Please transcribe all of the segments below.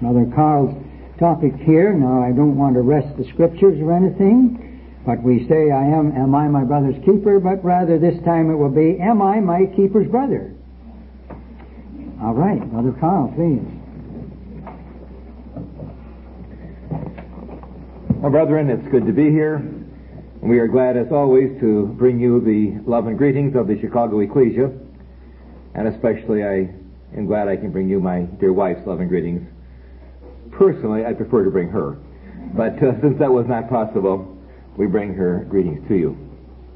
Brother Carl's topic here. Now, I don't want to wrest the scriptures or anything, but we say, am I my brother's keeper? But rather this time it will be, am I my keeper's brother? All right, Brother Carl, please. Well, brethren, it's good to be here. We are glad, as always, to bring you the love and greetings of the Chicago Ecclesia. And especially, I am glad I can bring you my dear wife's love and greetings. Personally, I prefer to bring her. But since that was not possible, we bring her greetings to you.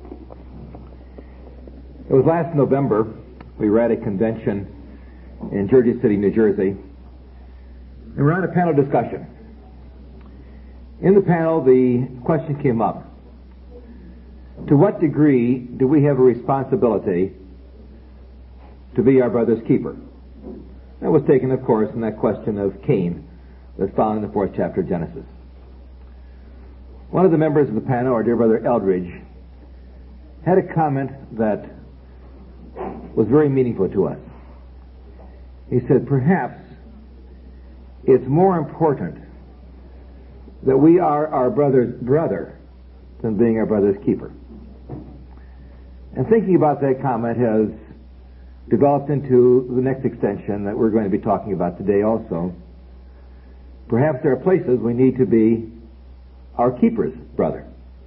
It was last November, we were at a convention in Jersey City, New Jersey. And we were on a panel discussion. In the panel, the question came up, to what degree do we have a responsibility to be our brother's keeper? That was taken, of course, from that question of Cain that's found in the 4th chapter of Genesis. One of the members of the panel, our dear brother Eldridge, had a comment that was very meaningful to us. He said, perhaps it's more important that we are our brother's brother than being our brother's keeper. And thinking about that comment has developed into the next extension that we're going to be talking about today also. Perhaps there are places we need to be our keeper's brother.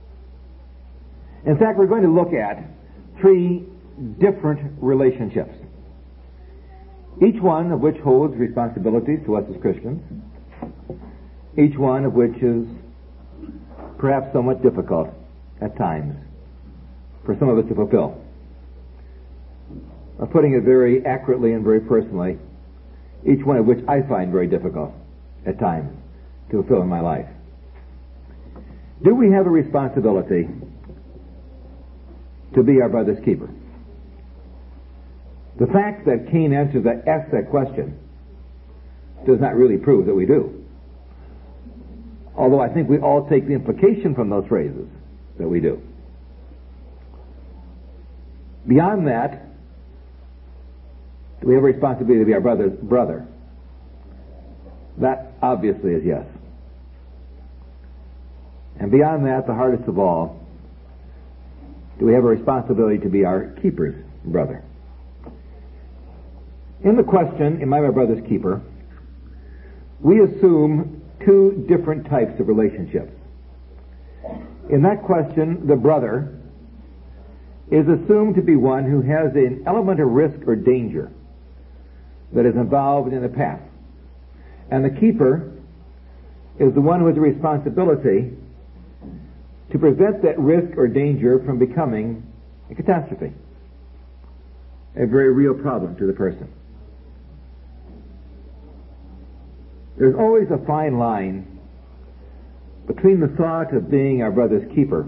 In fact, we're going to look at 3 different relationships, each one of which holds responsibilities to us as Christians, each one of which is perhaps somewhat difficult at times for some of us to fulfill. Putting it very accurately and very personally, each one of which I find very difficult at times to fulfill in my life. Do we have a responsibility to be our brother's keeper? The fact that Cain asked that question does not really prove that we do. Although I think we all take the implication from those phrases that we do. Beyond that, do we have a responsibility to be our brother's brother? That obviously is yes. And beyond that, the hardest of all, do we have a responsibility to be our keeper's brother? In the question, am I my brother's keeper, we assume 2 different types of relationships. In that question, the brother is assumed to be one who has an element of risk or danger that is involved in the path. And the keeper is the one who has a responsibility to prevent that risk or danger from becoming a catastrophe, a very real problem to the person. There's always a fine line between the thought of being our brother's keeper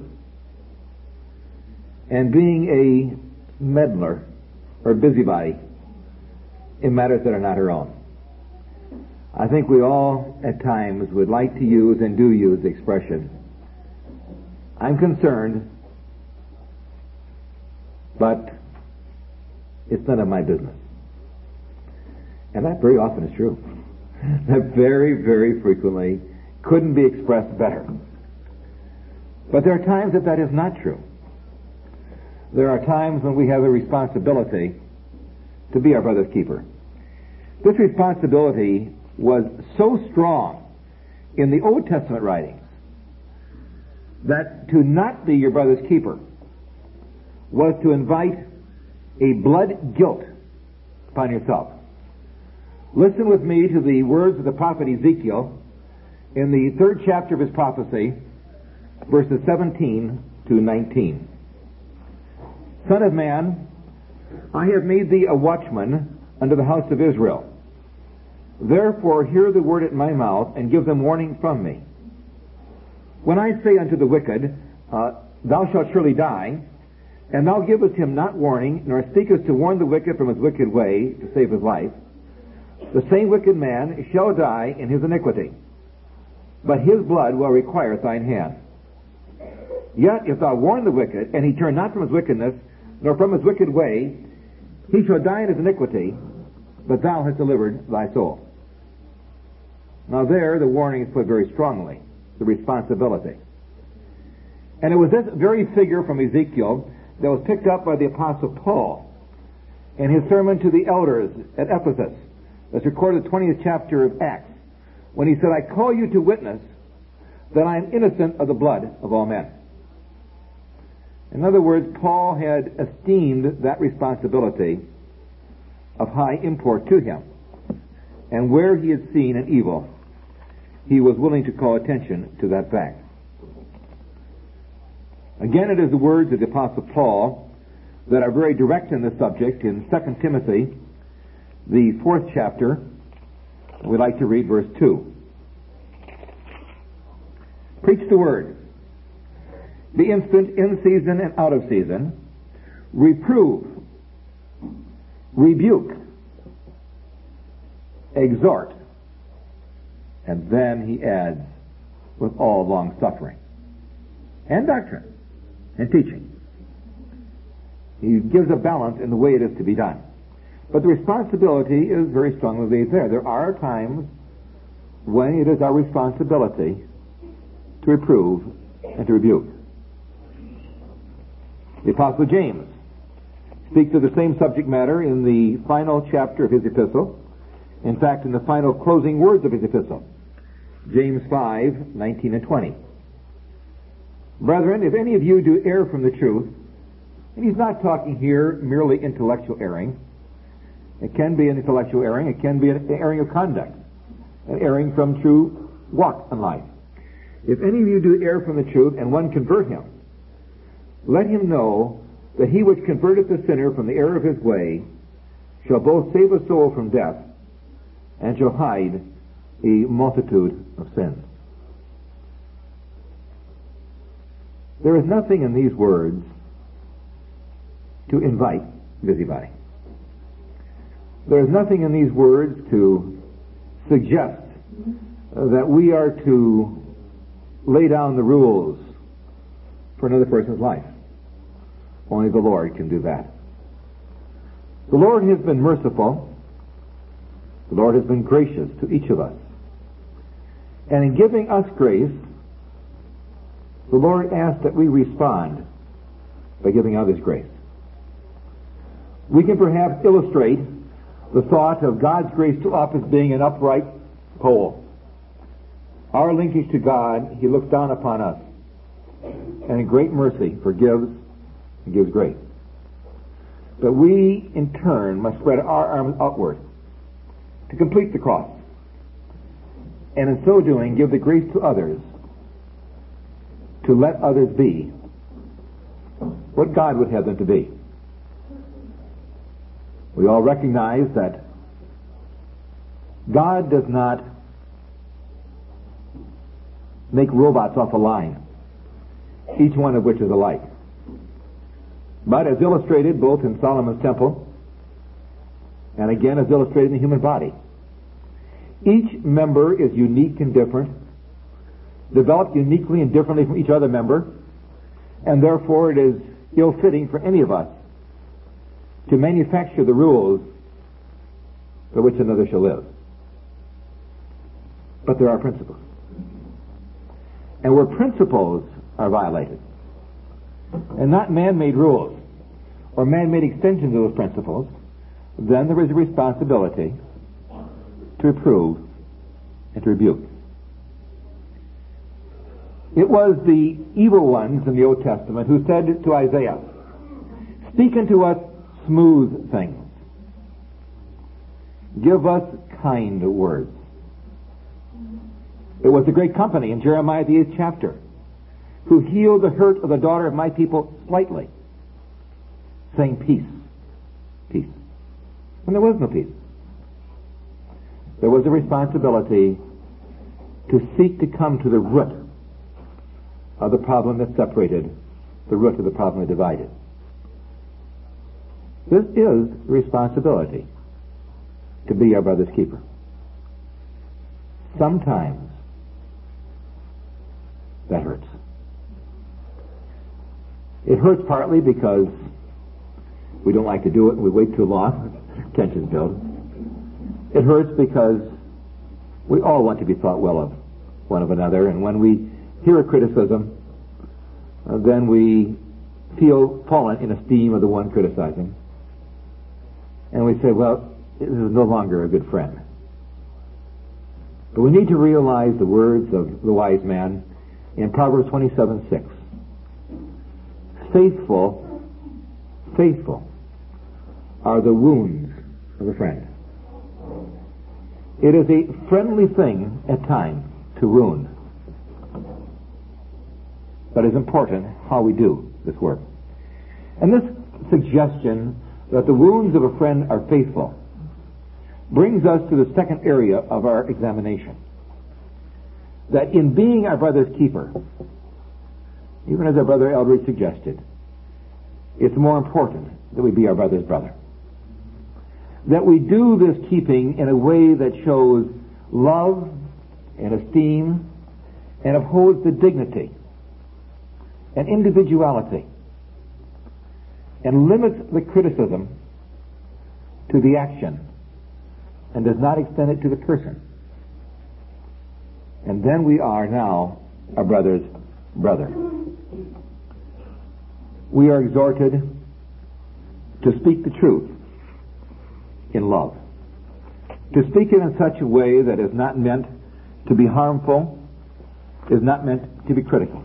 and being a meddler or busybody in matters that are not our own. I think we all at times would like to use and do use the expression, I'm concerned, but it's none of my business. And that very often is true. That very, very frequently couldn't be expressed better. But there are times that is not true. There are times when we have a responsibility to be our brother's keeper. This responsibility was so strong in the Old Testament writings that to not be your brother's keeper was to invite a blood guilt upon yourself. Listen with me to the words of the prophet Ezekiel in the 3rd chapter of his prophecy, verses 17 to 19. Son of man, I have made thee a watchman unto the house of Israel. Therefore hear the word at my mouth, and give them warning from me. When I say unto the wicked, thou shalt surely die, and thou givest him not warning, nor speakest to warn the wicked from his wicked way to save his life, the same wicked man shall die in his iniquity, but his blood will require thine hand. Yet if thou warn the wicked, and he turn not from his wickedness, nor from his wicked way, he shall die in his iniquity, but thou hast delivered thy soul. Now there, the warning is put very strongly, the responsibility. And it was this very figure from Ezekiel that was picked up by the Apostle Paul in his sermon to the elders at Ephesus. That's recorded in the 20th chapter of Acts, when he said, I call you to witness that I am innocent of the blood of all men. In other words, Paul had esteemed that responsibility of high import to him. And where he had seen an evil, he was willing to call attention to that fact. Again, it is the words of the Apostle Paul that are very direct in this subject in 2 Timothy, the 4th chapter. We'd like to read verse 2. Preach the word. Be instant in season and out of season. Reprove. Rebuke. Exhort. And then he adds, with all long suffering and doctrine and teaching. He gives a balance in the way it is to be done. But the responsibility is very strongly laid there. There are times when it is our responsibility to reprove and to rebuke. The Apostle James speaks of the same subject matter in the final chapter of his epistle. In fact, in the final closing words of his epistle. James 5:19 and 20. Brethren, if any of you do err from the truth, and he's not talking here merely intellectual erring. It can be an intellectual erring. It can be an erring of conduct. An erring from true walk in life. If any of you do err from the truth, and one convert him, let him know that he which converteth the sinner from the error of his way shall both save a soul from death and shall hide a multitude of sins. There is nothing in these words to invite busybody. There is nothing in these words to suggest that we are to lay down the rules for another person's life. Only the Lord can do that. The Lord has been merciful. The Lord has been gracious to each of us. And in giving us grace, the Lord asks that we respond by giving others grace. We can perhaps illustrate the thought of God's grace to us as being an upright pole. Our linkage to God, He looks down upon us and in great mercy forgives and gives grace. But we, in turn, must spread our arms outward to complete the cross. And in so doing, give the grace to others to let others be what God would have them to be. We all recognize that God does not make robots off a line, each one of which is alike. But as illustrated both in Solomon's temple and again as illustrated in the human body, each member is unique and different, developed uniquely and differently from each other member, and therefore it is ill-fitting for any of us to manufacture the rules by which another shall live. But there are principles. And where principles are violated, and not man-made rules or man-made extensions of those principles, then there is a responsibility to reprove and to rebuke. It was the evil ones in the Old Testament who said to Isaiah, "Speak unto us smooth things. Give us kind words." It was the great company in Jeremiah the 8th chapter who healed the hurt of the daughter of my people slightly, saying, "Peace, peace." And there was no peace. There was a responsibility to seek to come to the root of the problem that separated, the root of the problem that divided. This is the responsibility to be our brother's keeper. Sometimes that hurts. It hurts partly because we don't like to do it and we wait too long. Tensions build. It hurts because We all want to be thought well of one of another, and when we hear a criticism, then we feel fallen in esteem of the one criticizing. And we say, well, this is no longer a good friend. But we need to realize the words of the wise man in Proverbs 27:6. Faithful are the wounds of a friend. It is a friendly thing at times to wound. But it's important how we do this work. And this suggestion that the wounds of a friend are faithful brings us to the second area of our examination. That in being our brother's keeper, even as our brother Eldridge suggested, it's more important that we be our brother's brother. That we do this keeping in a way that shows love and esteem and upholds the dignity and individuality and limits the criticism to the action and does not extend it to the person. And then we are now our brother's brother. We are exhorted to speak the truth in love. To speak it in such a way that is not meant to be harmful, is not meant to be critical.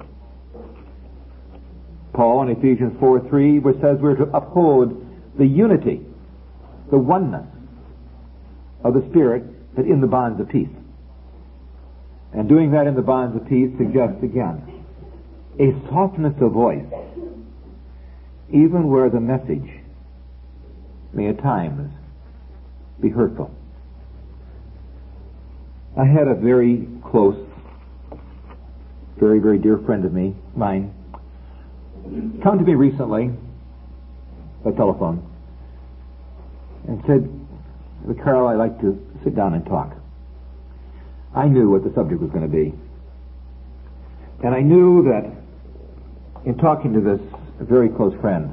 Paul in Ephesians 4:3, which says we're to uphold the unity, the oneness of the Spirit, but in the bonds of peace. And doing that in the bonds of peace suggests again a softness of voice, even where the message may at times be hurtful. I had a very close, very, very dear friend of mine, come to me recently by telephone and said, Carl, I'd like to sit down and talk. I knew what the subject was going to be. And I knew that in talking to this very close friend,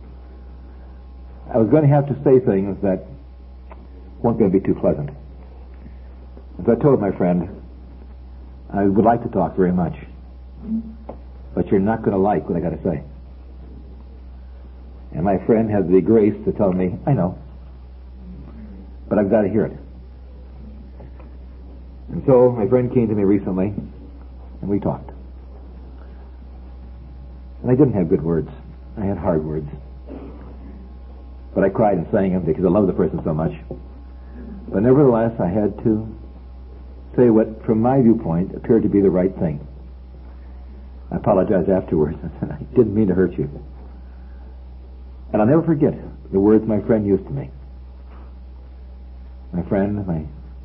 I was going to have to say things that weren't going to be too pleasant. So I told my friend, I would like to talk very much, but you're not going to like what I got to say. And my friend had the grace to tell me, I know, but I've got to hear it. And so my friend came to me recently, and we talked. And I didn't have good words. I had hard words. But I cried and sang them because I love the person so much. But nevertheless, I had to say what, from my viewpoint, appeared to be the right thing. I apologized afterwards. I said, I didn't mean to hurt you. And I'll never forget the words my friend used to me. My friend, my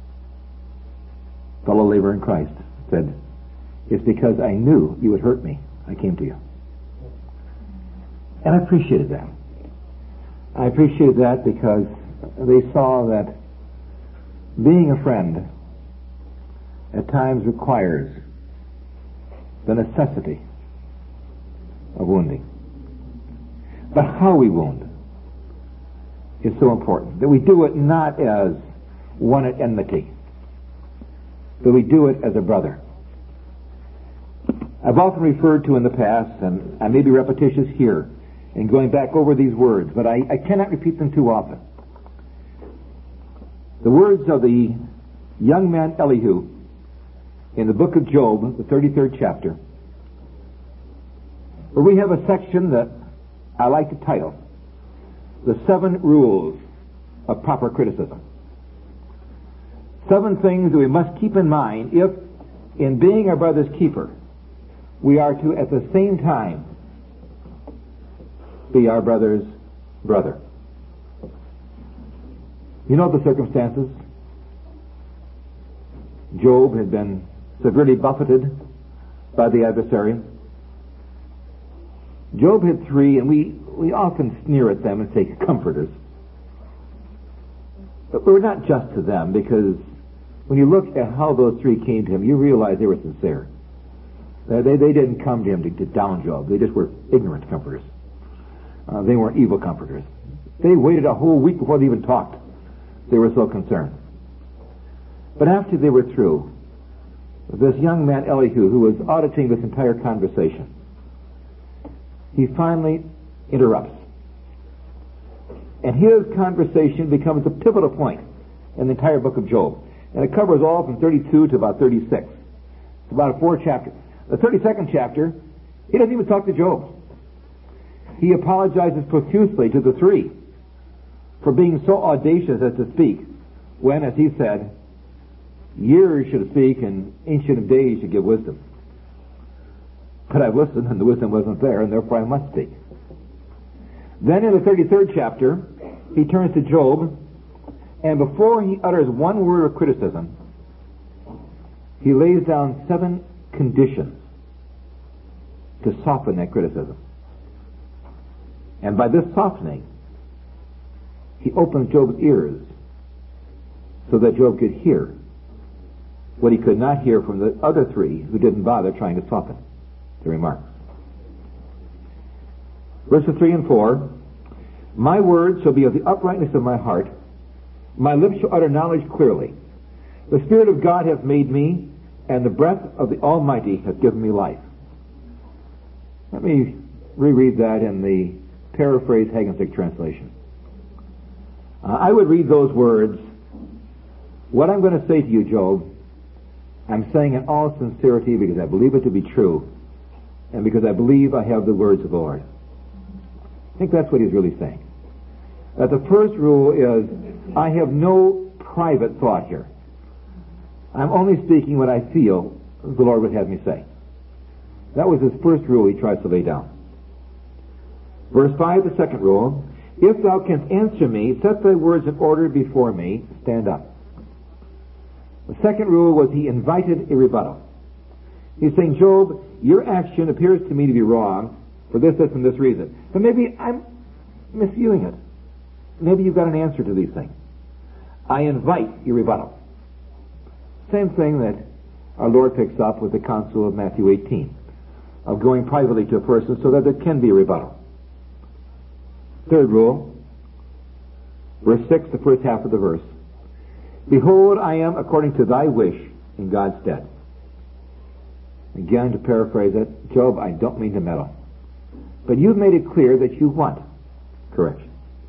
fellow laborer in Christ, said, it's because I knew you would hurt me, I came to you. And I appreciated that. I appreciated that because they saw that being a friend at times requires the necessity of wounding. But how we wound is so important. That we do it not as one at enmity, but we do it as a brother. I've often referred to in the past, and I may be repetitious here in going back over these words, but I cannot repeat them too often. The words of the young man Elihu in the book of Job, the 33rd chapter, where we have a section that I like to title, The 7 Rules of Proper Criticism. 7 things that we must keep in mind if, in being our brother's keeper, we are to, at the same time, be our brother's brother. You know the circumstances. Job had been severely buffeted by the adversary. Job had 3, and we often sneer at them and say comforters. But we're not just to them, because when you look at how those 3 came to him, you realize they were sincere. They didn't come to him to down Job. They just were ignorant comforters. They weren't evil comforters. They waited a whole week before they even talked. They were so concerned. But after they were through, this young man Elihu, who was auditing this entire conversation, he finally interrupts. And his conversation becomes a pivotal point in the entire book of Job. And it covers all from 32 to about 36. It's about a 4-chapter. The 32nd chapter, he doesn't even talk to Job. He apologizes profusely to the three for being so audacious as to speak, when, as he said, years should speak and ancient of days should give wisdom. But I've listened and the wisdom wasn't there, and therefore I must speak. Then in the 33rd chapter, he turns to Job, and before he utters one word of criticism, he lays down 7 conditions to soften that criticism. And by this softening, he opens Job's ears so that Job could hear what he could not hear from the other 3 who didn't bother trying to soften the remarks. Verses 3 and 4, my words shall be of the uprightness of my heart. My lips shall utter knowledge clearly. The Spirit of God hath made me, and the breath of the Almighty hath given me life. Let me reread that in the paraphrase Hagensick translation. I would read those words, what I'm going to say to you, Job, I'm saying in all sincerity because I believe it to be true, and because I believe I have the words of the Lord. I think that's what he's really saying. That the first rule is, I have no private thought here. I'm only speaking what I feel the Lord would have me say. That was his first rule he tries to lay down. Verse 5, the second rule, if thou canst answer me, set thy words in order before me, stand up. The second rule was he invited a rebuttal. He's saying, Job, your action appears to me to be wrong for this, this, and this reason. But maybe I'm misviewing it. Maybe you've got an answer to these things. I invite your rebuttal. Same thing that our Lord picks up with the counsel of Matthew 18, of going privately to a person so that there can be a rebuttal. Third rule, verse 6, the first half of the verse. Behold, I am according to thy wish in God's stead. Again, to paraphrase it, Job, I don't mean to meddle, but you've made it clear that you want correction.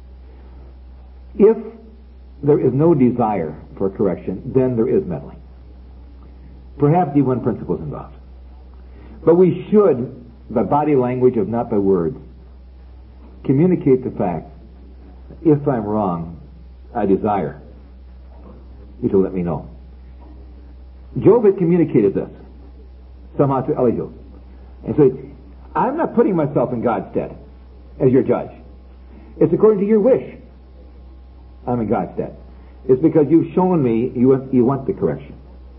If there is no desire for correction, then there is meddling. Perhaps D1 principles involved. But we should, by body language if not by words, communicate the fact that if I'm wrong, I desire you to let me know. Job had communicated this somehow to Elihu. And said, I'm not putting myself in God's stead as your judge. It's according to your wish. I'm in God's stead. It's because you've shown me you want the correction.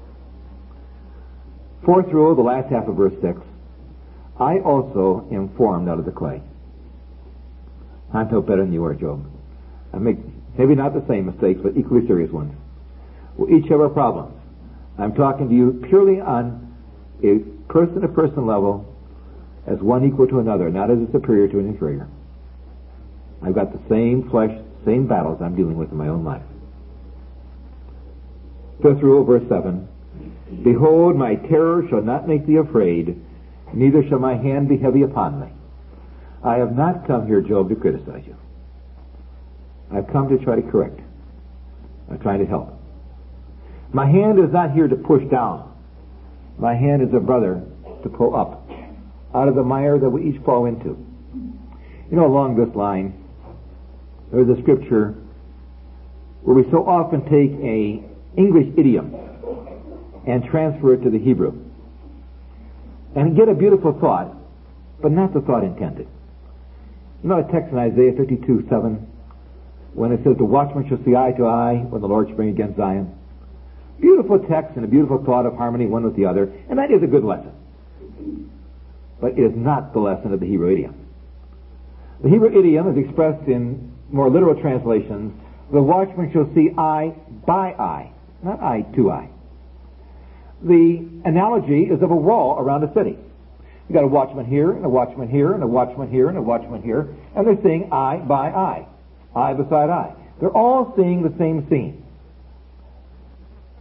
Fourth rule, the last half of verse 6. I also am formed out of the clay. I'm no better than you are, Job. I make maybe not the same mistakes, but equally serious ones. We each have our problems. I'm talking to you purely on a person-to-person level as one equal to another, not as a superior to an inferior. I've got the same flesh, same battles I'm dealing with in my own life. Fifth rule, verse 7. Behold, my terror shall not make thee afraid, neither shall my hand be heavy upon thee. I have not come here, Job, to criticize you. I've come to try to correct. I'm trying to help. My hand is not here to push down. My hand is a brother to pull up out of the mire that we each fall into. You know, along this line, there's a scripture where we so often take a English idiom and transfer it to the Hebrew and get a beautiful thought, but not the thought intended. You know a text in Isaiah 52:7 when it says, the watchman shall see eye to eye when the Lord shall bring against Zion. Beautiful text and a beautiful thought of harmony one with the other, and that is a good lesson. But it is not the lesson of the Hebrew idiom. The Hebrew idiom is expressed in more literal translations, the watchman shall see eye by eye, not eye to eye. The analogy is of a wall around a city. You've got a watchman here, and a watchman here, and a watchman here, and a watchman here, and they're seeing eye by eye, eye beside eye. They're all seeing the same scene.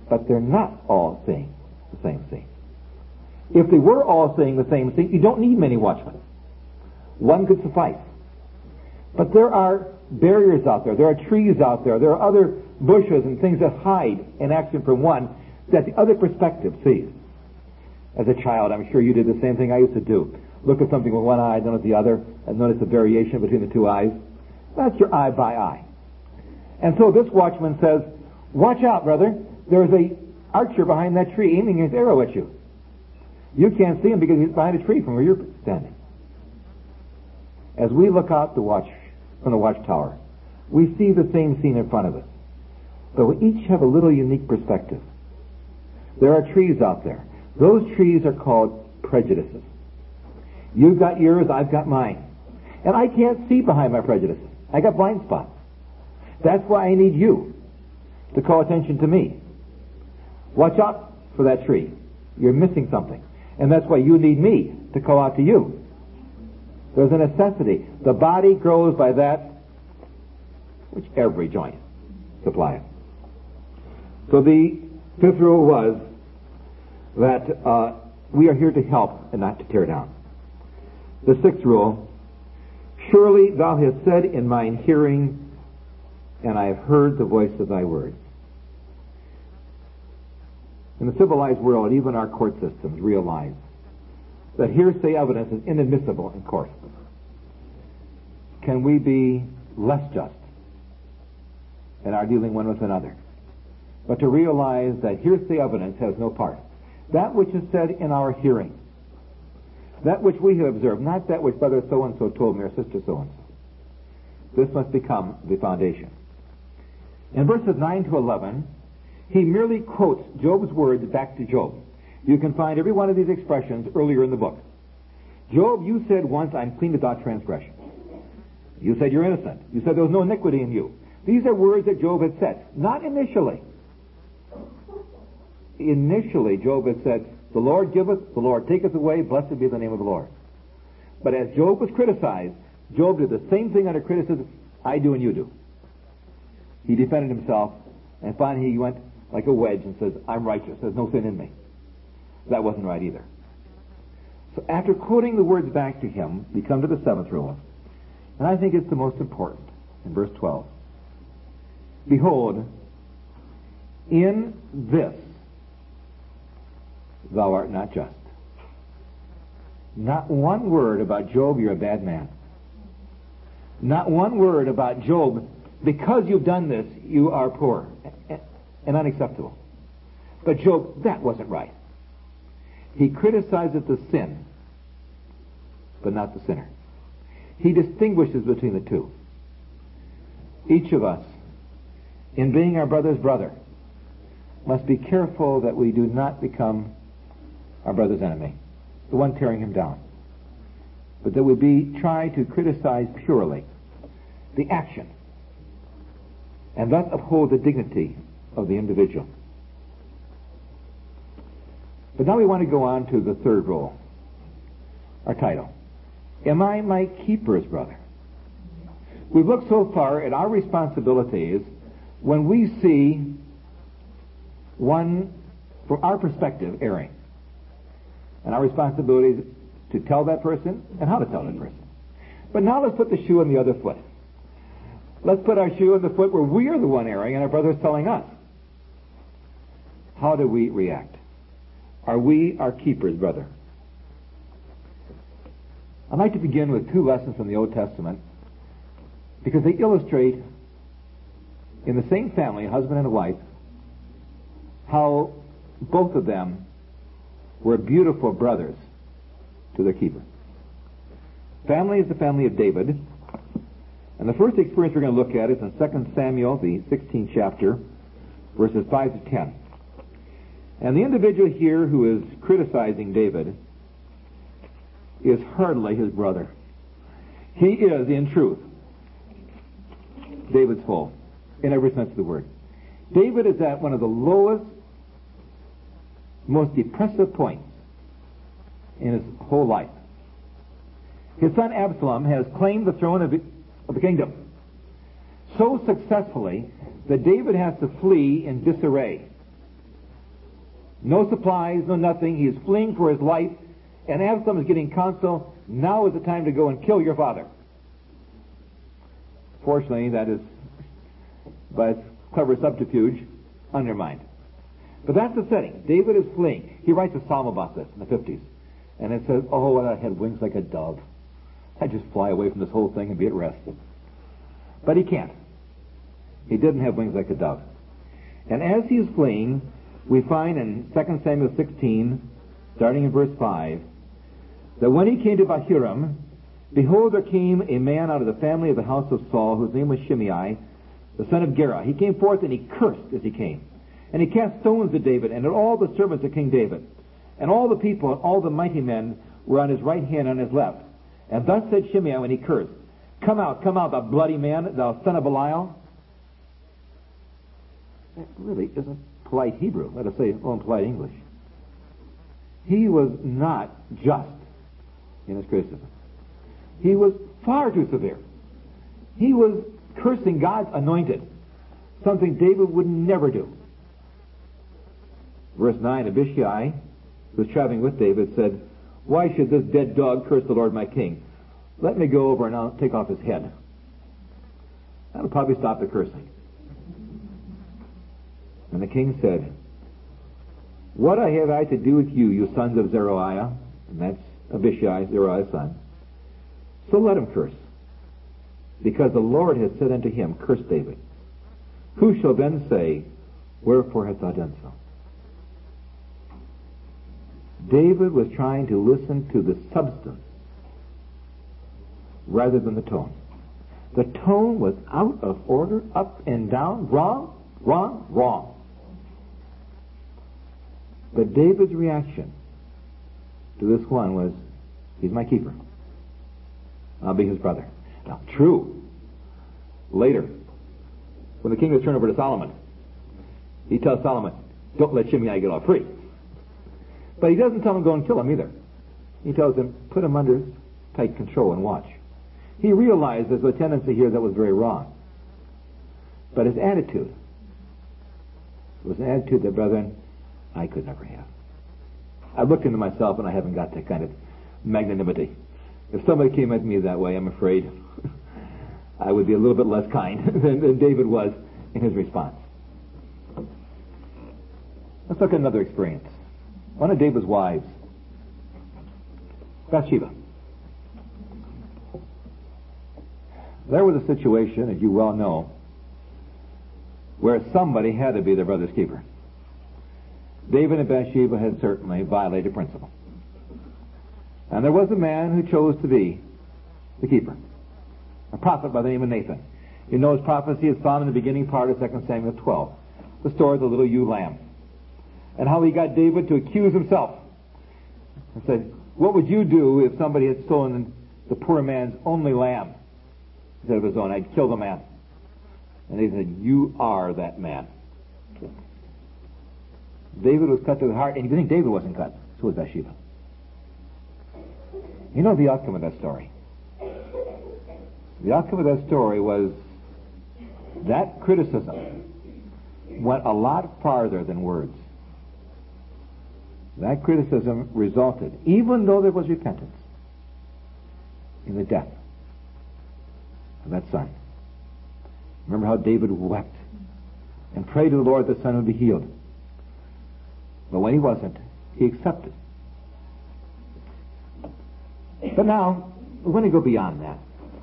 but they're not all saying the same thing. If they were all saying the same thing, you don't need many watchmen. One could suffice. But there are barriers out there. There are trees out there. There are other bushes and things that hide an action from one that the other perspective sees. As a child, I'm sure you did the same thing I used to do. Look at something with one eye, then at the other, and notice the variation between the two eyes. That's your eye by eye. And so this watchman says, watch out, brother. There's a archer behind that tree aiming his arrow at you. You can't see him because he's behind a tree from where you're standing. As we look out from the watchtower, we see the same scene in front of us. But we each have a little unique perspective. There are trees out there. Those trees are called prejudices. You've got yours, I've got mine. And I can't see behind my prejudices. I got blind spots. That's why I need you to call attention to me. Watch out for that tree. You're missing something. And that's why you need me to call out to you. There's a necessity. The body grows by that which every joint supplies. So the fifth rule was that we are here to help and not to tear down. The sixth rule, surely thou hast said in mine hearing, and I have heard the voice of thy words. In the civilized world, even our court systems realize that hearsay evidence is inadmissible in court. Can we be less just in our dealing one with another? But to realize that hearsay evidence has no part. That which is said in our hearing, that which we have observed, not that which brother so-and-so told me or sister so-and-so. This must become the foundation. In verses 9 to 11, he merely quotes Job's words back to Job. You can find every one of these expressions earlier in the book. Job, you said once, I'm clean without transgression. You said you're innocent. You said there was no iniquity in you. These are words that Job had said. Not initially. Initially, Job had said, the Lord giveth, the Lord taketh away, blessed be the name of the Lord. But as Job was criticized, Job did the same thing under criticism I do and you do. He defended himself, and finally he went like a wedge and says, I'm righteous. There's no sin in me. That wasn't right either. So after quoting the words back to him, we come to the seventh rule. And I think it's the most important. In verse 12. Behold, in this thou art not just. Not one word about Job, you're a bad man. Not one word about Job, because you've done this, you are poor and unacceptable. But Job, that wasn't right. He criticizes the sin, but not the sinner. He distinguishes between the two. Each of us, in being our brother's brother, must be careful that we do not become our brother's enemy, the one tearing him down, but that we try to criticize purely the action and thus uphold the dignity of the individual. But now we want to go on to the third rule, our title. Am I my keeper's brother? We've looked so far at our responsibilities when we see one, from our perspective, erring. And our responsibility is to tell that person and how to tell that person. But now let's put the shoe on the other foot. Let's put our shoe on the foot where we are the one erring and our brother is telling us. How do we react? Are we our keeper's brother? I'd like to begin with two lessons from the Old Testament because they illustrate in the same family, a husband and a wife, how both of them were beautiful brothers to their keeper. Family is the family of David. And the first experience we're going to look at is in 2 Samuel, the 16th chapter, verses 5 to 10. And the individual here who is criticizing David is hardly his brother. He is, in truth, David's foe, in every sense of the word. David is at one of the lowest, most depressive points in his whole life. His son Absalom has claimed the throne of the kingdom so successfully that David has to flee in disarray No supplies, no nothing. He is fleeing for his life. And Absalom is getting counsel. Now is the time to go and kill your father. Fortunately, that is, by a clever subterfuge, undermined. But that's the setting. David is fleeing. He writes a psalm about this in the 50s. And it says, oh, I had wings like a dove. I'd just fly away from this whole thing and be at rest. But he can't. He didn't have wings like a dove. And as he is fleeing, we find in 2 Samuel 16, starting in verse 5, that when he came to Bahurim, behold, there came a man out of the family of the house of Saul, whose name was Shimei, the son of Gera. He came forth and he cursed as he came. And he cast stones at David and at all the servants of King David. And all the people and all the mighty men were on his right hand and on his left. And thus said Shimei when he cursed, come out, thou bloody man, thou son of Belial. That really isn't polite Hebrew. Let us say in polite English. He was not just in his criticism. He was far too severe. He was cursing God's anointed, something David would never do. Verse 9, Abishai, who was traveling with David, said, why should this dead dog curse the Lord my king? Let me go over and I'll take off his head. That'll probably stop the cursing. And the king said, what have I to do with you, you sons of Zeruiah? And that's Abishai, Zeruiah's son. So let him curse, because the Lord has said unto him, curse David. Who shall then say, wherefore hast thou done so? David was trying to listen to the substance rather than the tone. The tone was out of order, up and down, wrong, wrong, wrong. But David's reaction to this one was, he's my keeper. I'll be his brother. Now, true. Later, when the king was turned over to Solomon, he tells Solomon, don't let Shimei get off free. But he doesn't tell him go and kill him either. He tells him, put him under tight control and watch. He realized there's a tendency here that was very wrong. But his attitude was an attitude that, brethren, I could never have. I've looked into myself and I haven't got that kind of magnanimity. If somebody came at me that way, I'm afraid I would be a little bit less kind than David was in his response. Let's look at another experience. One of David's wives, Bathsheba. There was a situation, as you well know, where somebody had to be their brother's keeper. David and Bathsheba had certainly violated principle. And there was a man who chose to be the keeper, a prophet by the name of Nathan. You know his prophecy is found in the beginning part of 2 Samuel 12, the story of the little ewe lamb, and how he got David to accuse himself and said, what would you do if somebody had stolen the poor man's only lamb instead of his own? I'd kill the man. And they said, you are that man. David was cut to the heart, and if you think David wasn't cut, so was Bathsheba. You know the outcome of that story. The outcome of that story was that criticism went a lot farther than words. That criticism resulted, even though there was repentance, in the death of that son. Remember how David wept and prayed to the Lord that the son would be healed. But when he wasn't, he accepted. But now, we're going to go beyond that.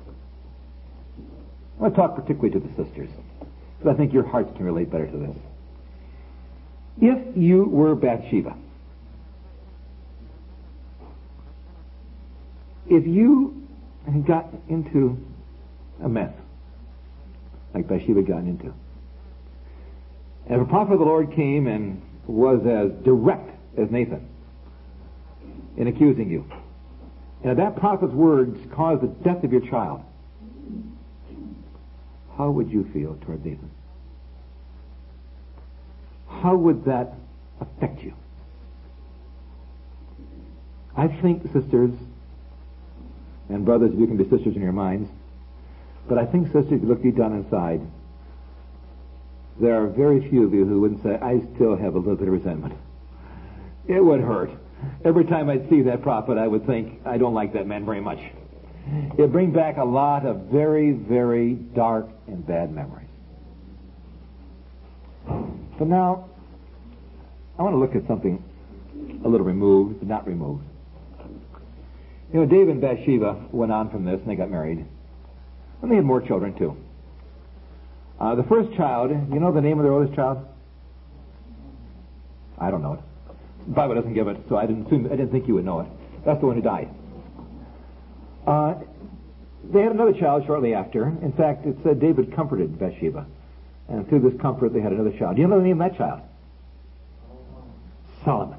I want to talk particularly to the sisters, because I think your hearts can relate better to this. If you were Bathsheba, if you had gotten into a mess like Bathsheba got into, and if a prophet of the Lord came and was as direct as Nathan in accusing you, and if that prophet's words caused the death of your child, how would you feel toward Nathan? How would that affect you? I think, sisters and brothers, you can be sisters in your minds, but I think, sisters, if you look deep down inside, there are very few of you who wouldn't say, I still have a little bit of resentment It would hurt. Every time I'd see that prophet, I would think, I don't like that man very much. It brings back a lot of very, very dark and bad memories. But now, I want to look at something a little removed, but not removed. You know, David and Bathsheba went on from this, and they got married. And they had more children, too. The first child, you know the name of their oldest child? I don't know it. The Bible doesn't give it, so I didn't think you would know it. That's the one who died. They had another child shortly after. In fact, it said David comforted Bathsheba. And through this comfort, they had another child. Do you know the name of that child? Solomon.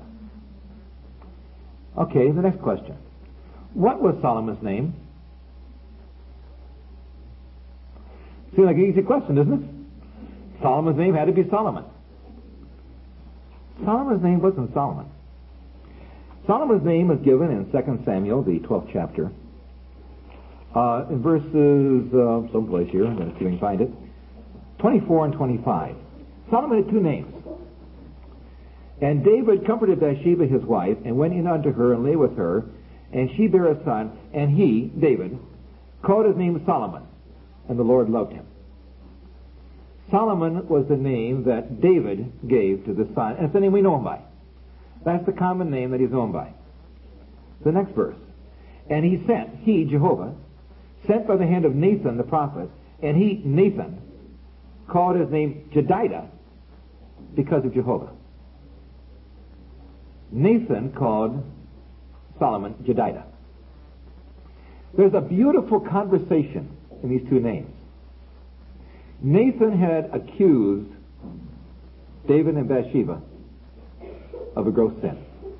Okay, the next question. What was Solomon's name? Seems like an easy question, doesn't it? Solomon's name had to be Solomon. Solomon's name wasn't Solomon. Solomon's name is given in 2 Samuel, the 12th chapter. In verses, someplace here, I'm going to see if I can find it, 24 and 25. Solomon had two names. And David comforted Bathsheba his wife, and went in unto her, and lay with her, and she bare a son, and he, David, called his name Solomon, and the Lord loved him. Solomon was the name that David gave to the son, and it's the name we know him by. That's the common name that he's known by. The next verse. And he, Jehovah, sent by the hand of Nathan the prophet, and he, Nathan, called his name Jedidah because of Jehovah. Nathan called Solomon Jedidah. There's a beautiful conversation in these two names. Nathan had accused David and Bathsheba of a gross sin.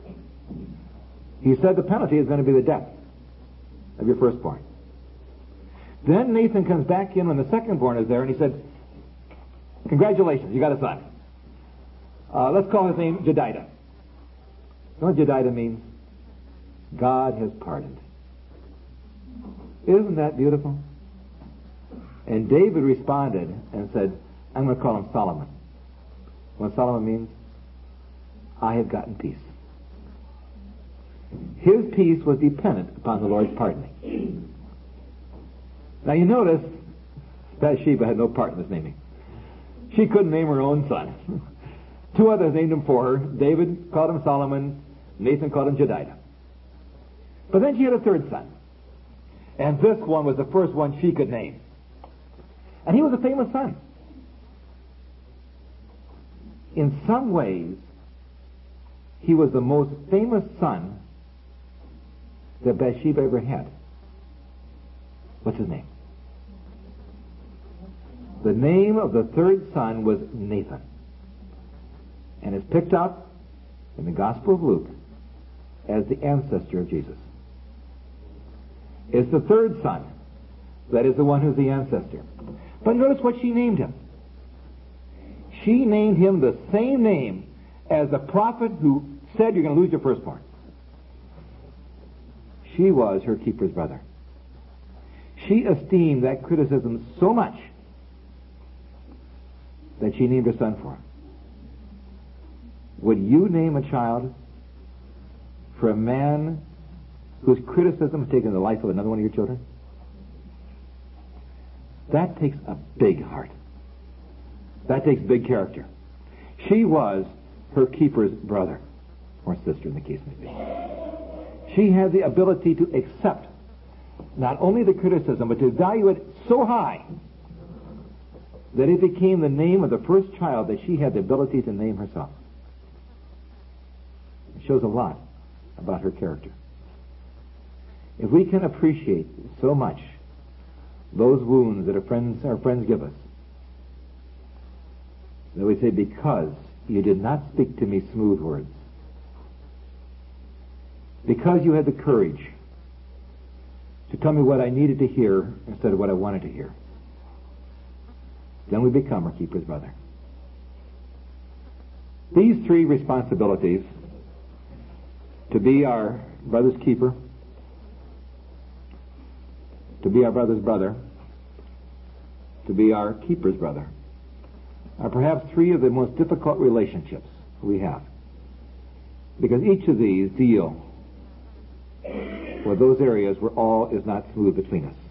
He said the penalty is going to be the death of your firstborn. Then Nathan comes back in when the secondborn is there, and he said, congratulations, you got a son. Let's call his name Jedidah. You know what Jedidah means? God has pardoned. Isn't that beautiful? And David responded and said, I'm going to call him Solomon. What Solomon means? I have gotten peace. His peace was dependent upon the Lord's pardoning. Now you notice Bathsheba had no part in this naming. She couldn't name her own son. Two others named him for her. David called him Solomon. Nathan called him Jedidah. But then she had a third son. And this one was the first one she could name. And he was a famous son. In some ways, he was the most famous son that Bathsheba ever had. What's his name? The name of the third son was Nathan. And is picked up in the Gospel of Luke as the ancestor of Jesus. It's the third son that is the one who's the ancestor. But notice what she named him. She named him the same name as the prophet who said you're going to lose your firstborn. She was her keeper's brother. She esteemed that criticism so much that she named her son for him. Would you name a child for a man whose criticism has taken the life of another one of your children? That takes a big heart. That takes big character. She was her keeper's brother, or sister in the case may be. She had the ability to accept not only the criticism, but to value it so high that it became the name of the first child that she had the ability to name herself. It shows a lot about her character. If we can appreciate so much those wounds that our friends give us, then we say, because you did not speak to me smooth words, because you had the courage to tell me what I needed to hear instead of what I wanted to hear, then we become our keeper's brother. These three responsibilities, to be our brother's keeper, to be our brother's brother, to be our keeper's brother, are perhaps three of the most difficult relationships we have. Because each of these deal with those areas where all is not smooth between us.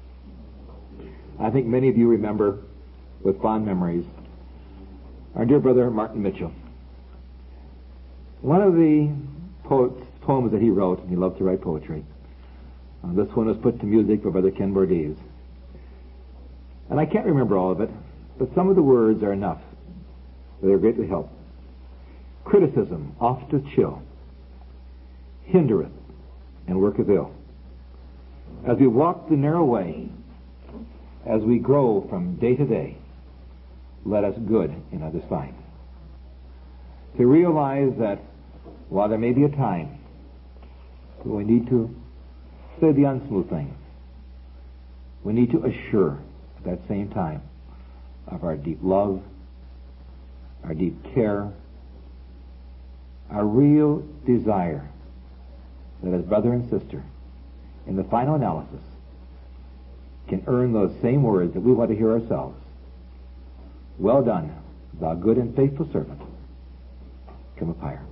I think many of you remember with fond memories our dear brother Martin Mitchell. One of the poems that he wrote, and he loved to write poetry, this one was put to music by Brother Ken Bordees. And I can't remember all of it, but some of the words are enough. They're greatly help. Criticism oft doth chill, hindereth and worketh ill. As we walk the narrow way, as we grow from day to day, let us good in others find. To realize that while there may be a time when we need to say the unsmooth things, we need to assure at that same time of our deep love, our deep care, our real desire that as brother and sister, in the final analysis, can earn those same words that we want to hear ourselves. Well done, thou good and faithful servant. Come up higher.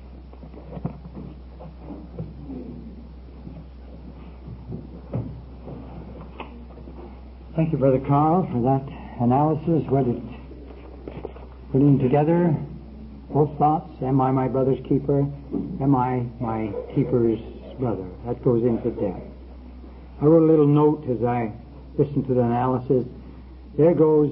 Thank you, Brother Carl, for that analysis, putting together both thoughts. Am I my brother's keeper? Am I my keeper's brother? That goes into depth. I wrote a little note as I listened to the analysis. There goes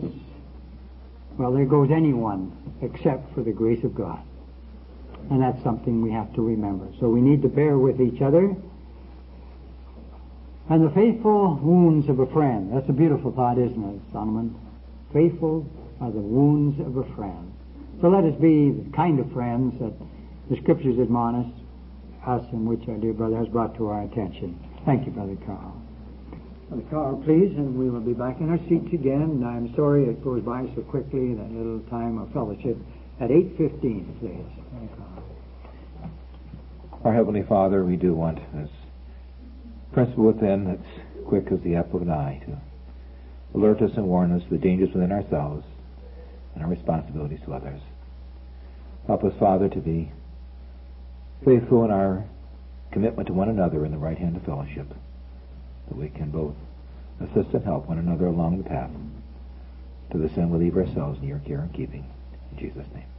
anyone except for the grace of God. And that's something we have to remember. So we need to bear with each other. And the faithful wounds of a friend. That's a beautiful thought, isn't it, Solomon? Faithful are the wounds of a friend. So let us be the kind of friends that the Scriptures admonish us and which our dear brother has brought to our attention. Thank you, Brother Carl. Brother Carl, please, and we will be back in our seats again. I'm sorry it goes by so quickly, that little time of fellowship. At 8:15, please. Brother Carl. Our Heavenly Father, we do want this principle within that's quick as the apple of an eye to alert us and warn us of the dangers within ourselves and our responsibilities to others. Help us, Father, to be faithful in our commitment to one another in the right hand of fellowship, that we can both assist and help one another along the path to this end. We leave ourselves in your care and keeping. In Jesus' name.